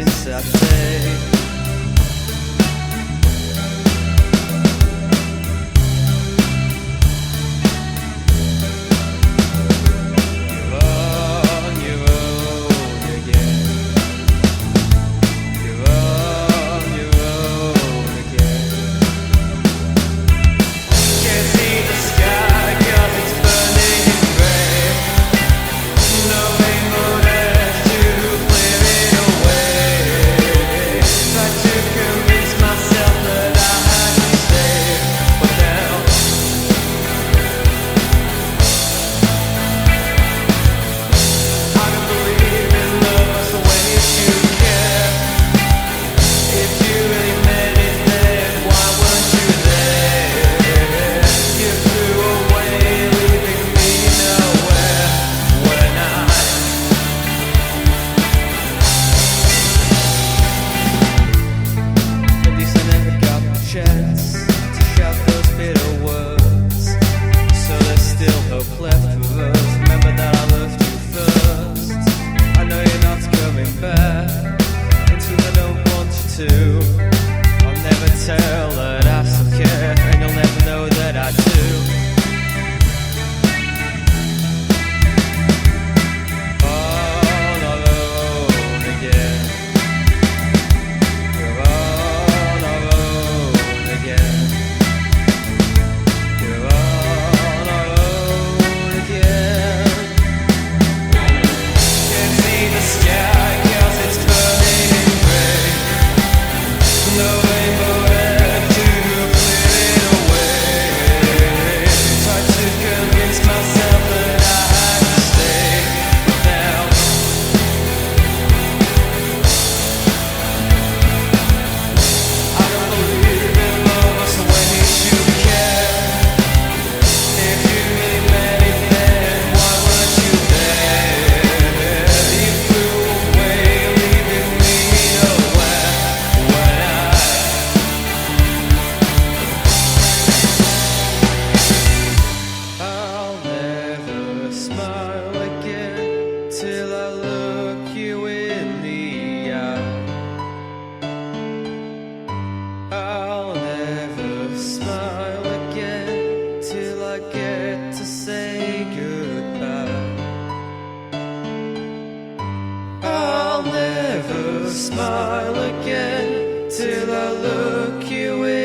sad day. I'll never tell that I still care, and you'll never know that I do. All alone again. We're all alone again. We're all alone again. Can't see the sky 'cause it's burning gray. No rainbow left to clear it away. Tried to convince myself that I had to stay, but now I don't believe in love as a way to care. If you really meant it, then why weren't you there? You flew away, leaving me nowhere. I'll never smile again till I look you in the eye. I'll never smile again till I get to say goodbye. I'll never smile again till I look you in